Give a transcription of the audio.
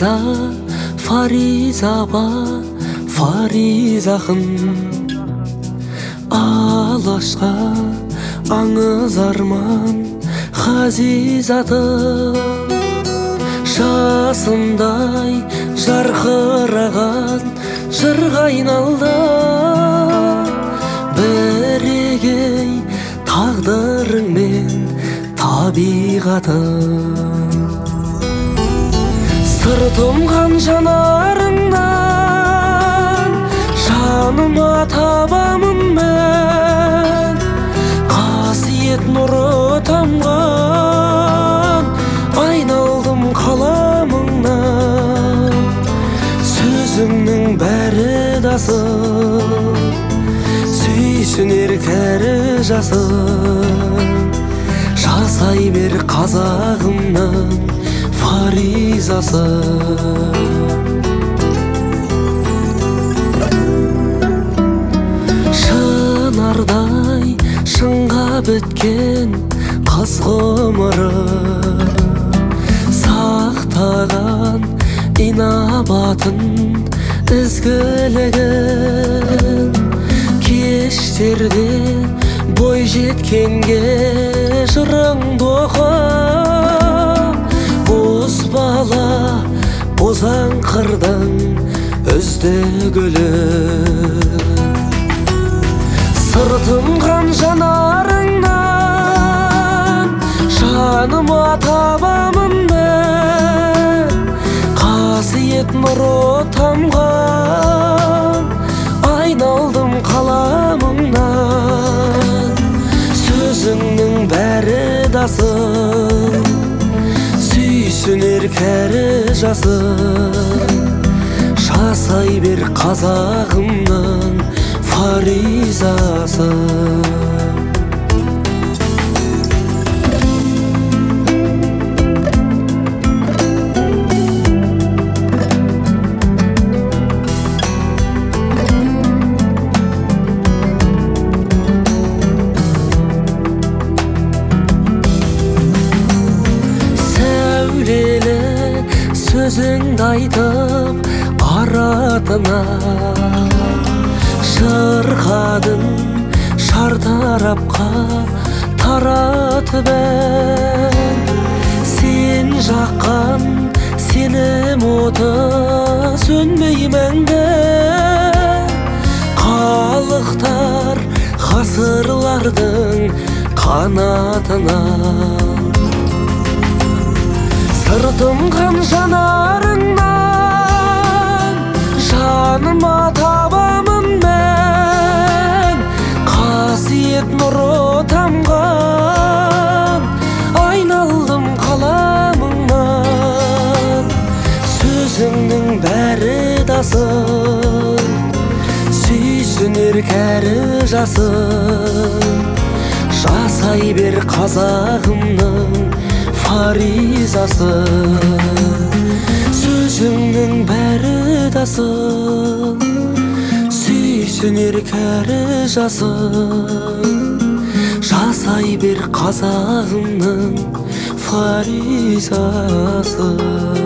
Фариза, Фариза ба, Фариза ақын. Алашқа аңыз арман ғазизатым, жасындай жарқыраған жырға айналды. Бірегей тағдырыңмен табиғатым, сыр тұнған жанарыңнан жаныма табамын мен. Қасиет нұры тамған айналдым қаламыңнан. Сөзіңнің бәрі дасым, сүйсінер кәрі жасым. Жасай бер қазағымның фаризасы. Шынардай шыңға біткен қыз ғұмыры, сақтаған инабатын ізгілігін. Кештерде бой жеткенге жырыңды оқып, боз бала бозаң қырдың үздігілі. Сыр тұнған жанарыңнан жаныма табамын мен. Қасиет нұры тамған айналдым қаламыңнан. Сөзіңнің бәрі дасым, сүйсінер кәрі жасым. Жасай бер қазағымның фаризасы. Сәулелі сөзіңді айтып аратына, шырқадың шартарапқа таратып ән. Сен жаққан сенім оты сөнбей мәңгі. Қалықтар ғасырлардың қанатына. Сыр тұнған жанарыңнан жаныма табамын мен. Қасиет нұры тамған айналдым қаламыңнан. Сөзіңнің бәрі дасым, сүйсінер кәрі жасым. Жасай бер қазағымның фаризасы. Сөзіңнің бәрі дасым, сүйсінер кәрі жасым. Жасай бер қазағымның фаризасы.